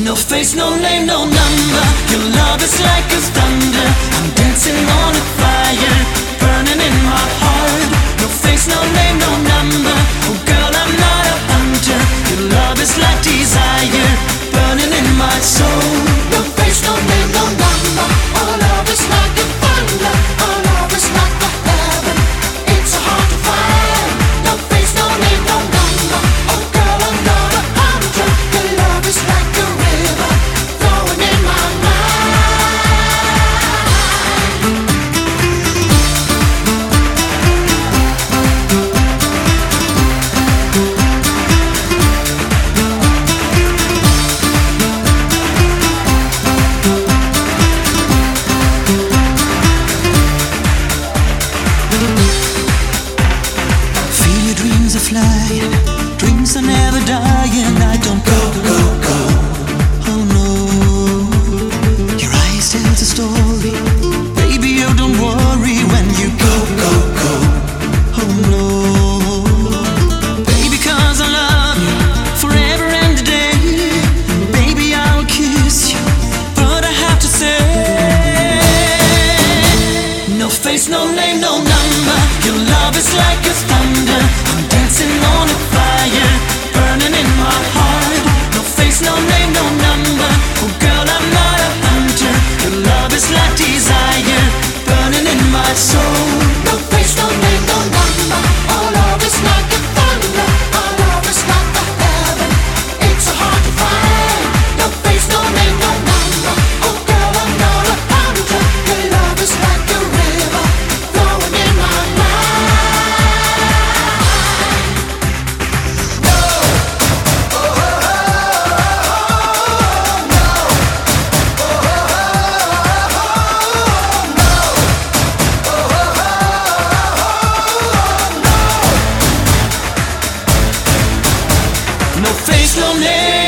No face, no name, no number. Your love is like a thunder. I'm dancing on a fire, burning in my heart. No face, no name, no number. Oh girl, I'm not a hunter. Your love is like desire, burning in my soul. No face, no name, no number. Our love is like a thunder. Our love is like the heaven. It's so hard to find. No face, no name, no number. Oh girl, I'm not a hunter. Your love is like a river flowing in my mind. Feel your dreams are flying, dreams are never dying. I don't go. Oh no, your eyes tell the story. Baby, you don't worry when you go. Oh no, baby, 'cause I love you forever and a day. Baby, I'll kiss you, but I have to say, no face, no name, no number. Your love is like a thunder. I'm dancing on a fire, burning in my heart. No face, no name, no number. Oh girl, I'm not a hunter. Your love is like desire, burning in my soul. No face, no name, no number. Our love is like a thunder. Our love is like the heaven. It's so hard to find. No face, no name, no number. Oh girl, I'm not a hunter. Your love is like a river flowing in my mind. No. Oh, oh, oh, no. Oh, oh, oh, no. No face, no name.